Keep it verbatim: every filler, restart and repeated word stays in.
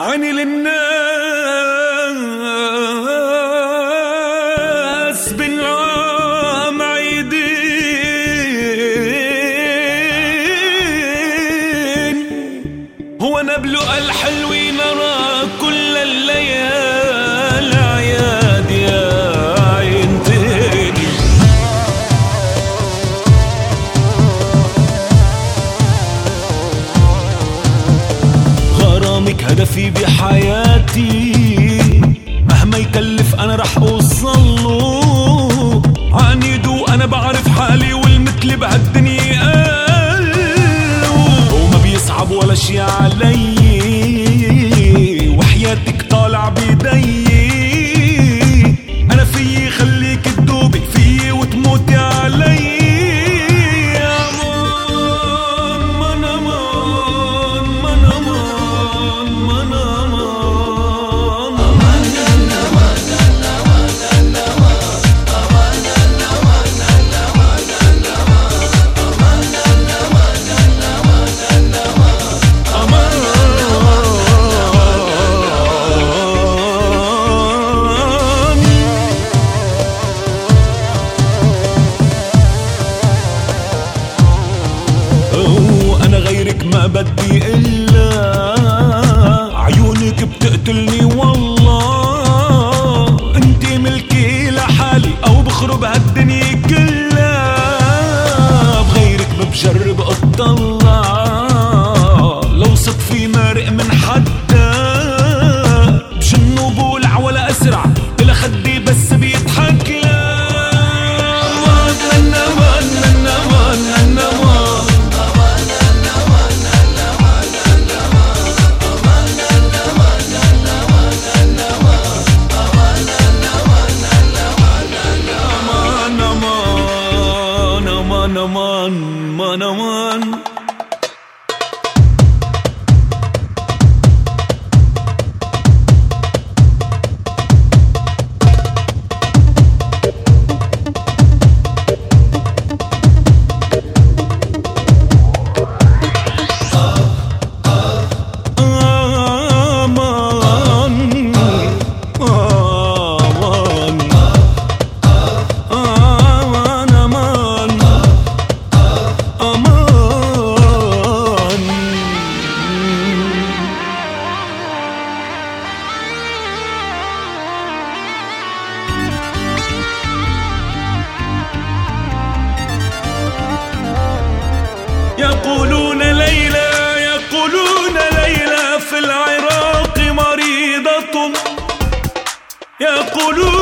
عيني للناس بالعام عيدين، هو نبلغ الحلوين نرى كل الليالي عياد يا عين تاني. غرامك هدفي بحياتي، مهما يكلف انا رح اوصله. عنيد وانا بعرف حالي والمثل بهالدنيا قالوا، وما بيصعب ولا شي علي، وحياتك طالع بيدي. انا فيي خليك تدوبي فيي وتموتي علي. ما بدي إلا عيونك بتقتلني والله. انتي ملكي لحالي أو بخرب هالدنيا كلها، بغيرك بجرب أطلع. لو صدفي مارق من حدا بجن وبولع ولا أسرع بلا خدي بس بيضحك لا. Manaman, manaman. يقولون ليلى يقولون ليلى في العراق مريضة، يقولون